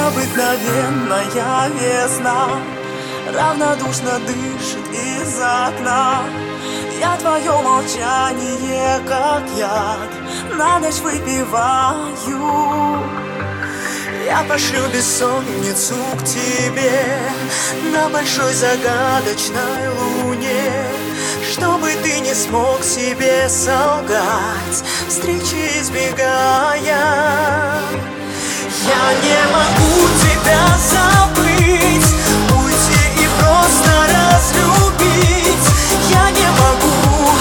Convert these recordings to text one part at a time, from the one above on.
Необыкновенная весна равнодушно дышит из окна. Я твое молчание, как яд, на ночь выпиваю. Я пошлю бессонницу к тебе на большой загадочной луне, чтобы ты не смог себе солгать, встречи избегая. Я не могу тебя забыть, уйти и просто разлюбить. Я не могу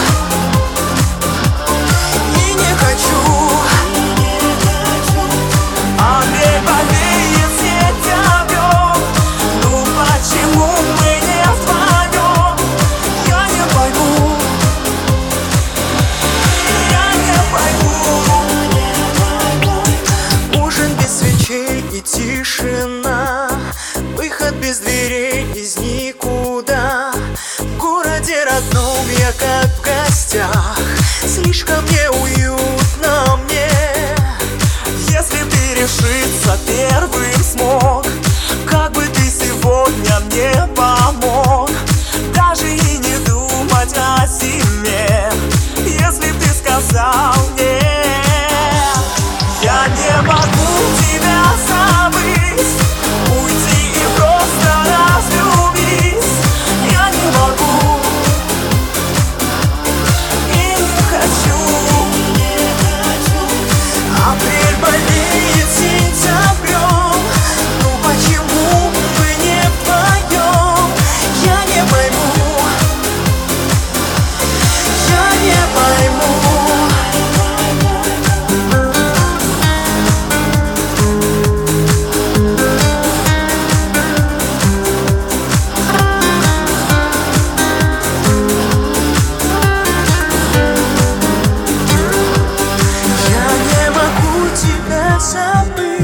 и не хочу. А мне повеет сеть огнем. Ну почему мы не вдвоем? Я не пойму, я не пойму. Ужин без свечей и тишина, выход без дверей из никуда. В городе родном я как в гостях, слишком неуютно мне. Если б ты решиться первым смог, как бы ты сегодня мне помог, даже и не думать о зиме. Если б ты сказал нет, я не могу тебя забыть, уйти и просто разлюбить. Я не могу и не хочу. Апрель болеет сентябрем. Ну почему мы не вдвоем? Я не пойму, я не пойму. Я не могу тебя забыть.